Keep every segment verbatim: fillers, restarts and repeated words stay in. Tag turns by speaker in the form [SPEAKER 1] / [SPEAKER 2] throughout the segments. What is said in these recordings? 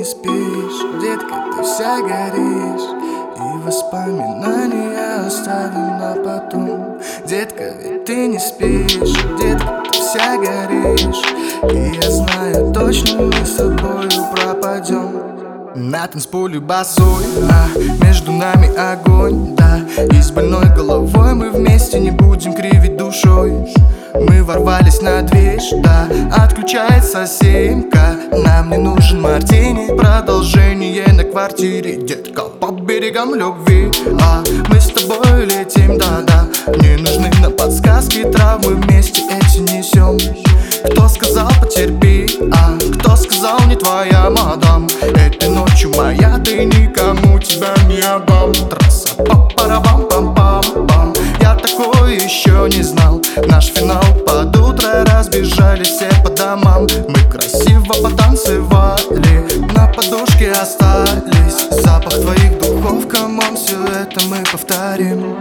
[SPEAKER 1] не спишь, детка, ты вся горишь, и воспоминания оставим на потом. Детка, ведь ты не спишь, детка, ты вся горишь, и я знаю точно, мы с тобою пропадем. На танцполе босой, а между нами огонь, да. И с больной головой мы вместе не будем кривить душой. Мы ворвались на дверь, да, отключается симка. Нам не нужен мартини, продолжение на квартире. Детка, по берегам любви, а мы с тобой летим, да-да. Не нужны нам подсказки, травмы вместе эти несем. Кто сказал потерпи, а кто сказал не твоя мадам? Этой ночью моя, ты никому тебя не отдам. Трасса па-парабам-пам-пам-пам. Я такое еще не знал. Наш финал под утро, разбежались все по домам. Мы красиво потанцевали, на подушке остались. Запах твоих духов, камон, все это мы повторим.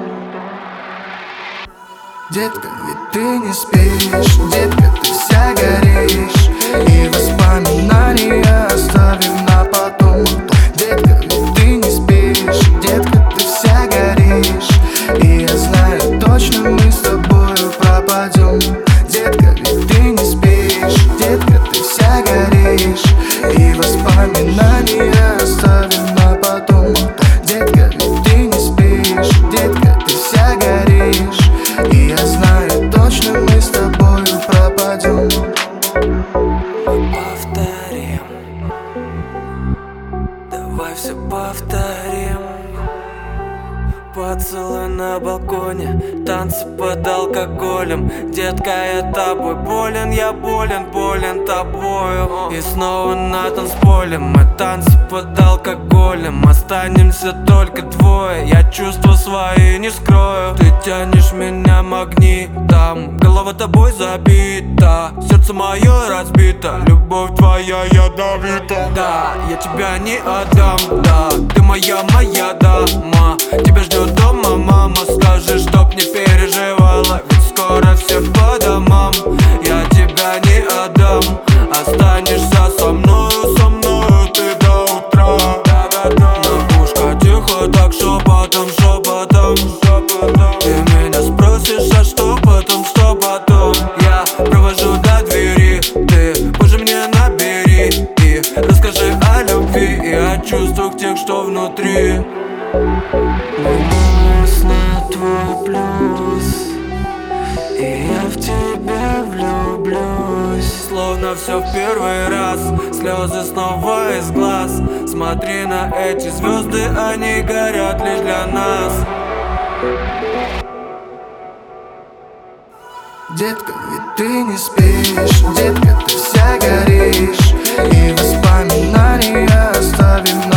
[SPEAKER 1] Детка, ведь ты не спишь, детка, ты вся горишь, и воспоминания оставим на потом. Детка, ведь ты не спишь, детка, ты вся горишь, и я знаю точно, мы с тобою пропадем. Детка, ведь ты не спишь, детка, ты вся горишь, и воспоминания оставим на потом. Детка, ведь ты не спишь, детка, ты вся горишь, и я знаю точно, мы с тобою пропадем.
[SPEAKER 2] Повторим, давай все повторим. Поцелуй на балконе, танцы под алкоголем. Детка, я тобой болен, я болен, болен тобою. И снова на танцполе, мы танцы под алкоголем. Останемся только двое, я чувства свои не скрою. Ты тянешь меня магнитом, голова тобой забита, сердце мое разбито, любовь твоя ядовита. Да, я тебя не отдам, да, ты моя, моя дама. Тебя ждет дома мама, скажи, чтоб не переживала, ведь скоро все по домам. Я тебя не отдам, останешься со мною, со мною ты до утра. На ушко тихо, так шепотом, шепотом. Ты меня спросишь, а что потом, что потом? Я провожу до двери, ты позже мне набери и расскажи о любви и о чувствах тех, что внутри. Вернусь на твой плюс, и я в тебя влюблюсь. Словно все в первый раз, слезы снова из глаз. Смотри на эти звезды, они горят лишь для нас.
[SPEAKER 1] Детка, ведь ты не спишь, детка, ты вся горишь, и воспоминания оставим на